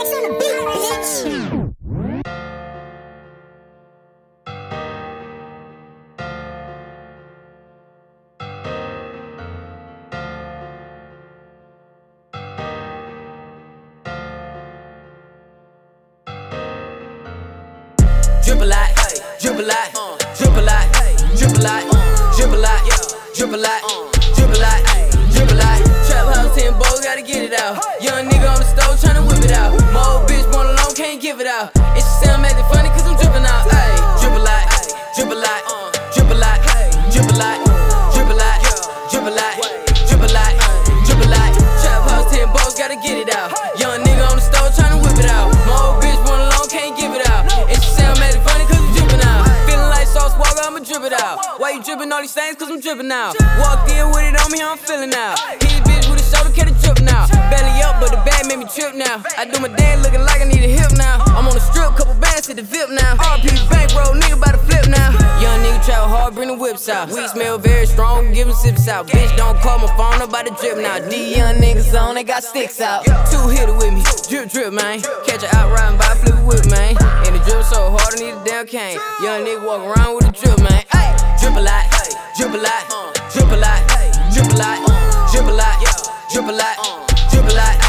Mix on the beat, bitch. Drip a lot, drip a lot, drip a lot, drip a lot, drip a lot, drip a lot, drip a lot, drip a lot. Trap house 10 bows, gotta get it out. Young nigga on the stove tryna whip it out. My old bitch born alone, can't give it out. And she say I'm acting funny cause I'm drippin' out. Ayy, drip a lot, drip a lot, drip a lot, drip a lot, drip a lot, drip a lot, drip a lot, drip a lot. Trap house 10 bows, gotta get it out. Young nigga on the stove tryna whip it out. My old bitch born alone, can't give it out. And she say I'm acting funny cause I'm drippin' out. Feeling like Sauce Walker, I'ma drip it out. Why you drippin' all these things? Cause I'm drippin' out. Walked in with it on me, I'm feelin' out. Hit bitch with a shoulder, catch a drip now. Belly up, but the bag made me trip now. I do my dance looking like I need a hip now. I'm on the strip, couple bands hit the VIP now. RP bankroll, nigga by the flip now. Young nigga travel hard, bring the whips out. We smell very strong, give them sips out. Bitch, don't call my phone, I'm about to drip now. These young niggas on, they got sticks out. Two hitter with me, drip, drip, man. Catch her out riding by, flip it whip, man. And the drip so hard, I need a damn cane. Young nigga walk around with a drip, man. Ay, drip a lot, drip a lot, drip a lot, drip a lot, drip a lot, drip a lot, drip a lot.